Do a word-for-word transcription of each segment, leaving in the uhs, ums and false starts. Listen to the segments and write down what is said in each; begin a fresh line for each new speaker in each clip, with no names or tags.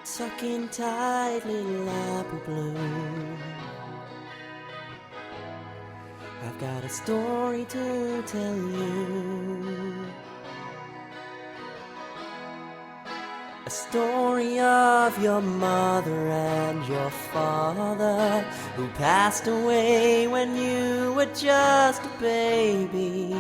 Sucking tight, little apple bloom. I've got a story to tell you, a story of your mother and your father, who passed away when you were just a baby.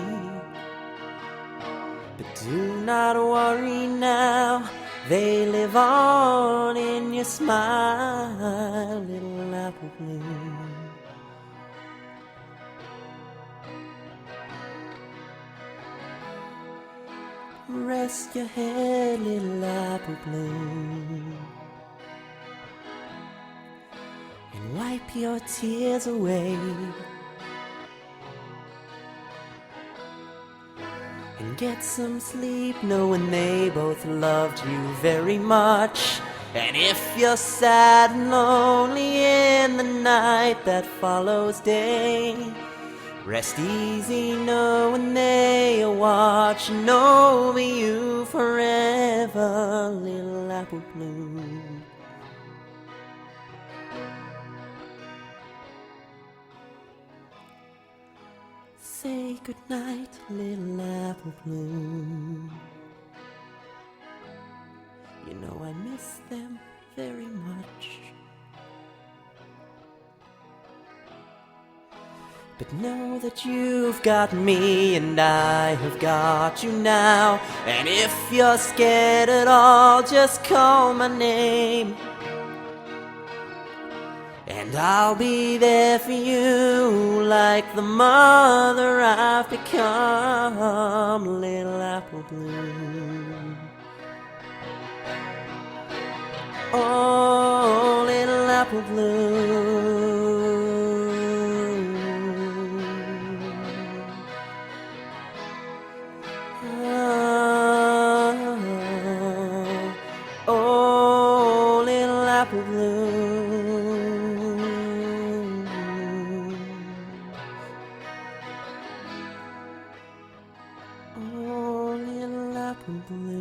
But do not worry now, they live on in your smile, little apple bloom. Rest your head, little apple bloom, and wipe your tears away, and get some sleep knowing they both loved you very much. And if you're sad and lonely in the night that follows day, rest easy knowing they are watching over you forever, little apple bloom. Say goodnight, little apple bloom. You know I miss them very much. But know that you've got me and I have got you now. And if you're scared at all, just call my name, and I'll be there for you like the mother I've become, little apple bloom. Oh, little apple bloom. Oh, little apple bloom. Oh, little apple bloom.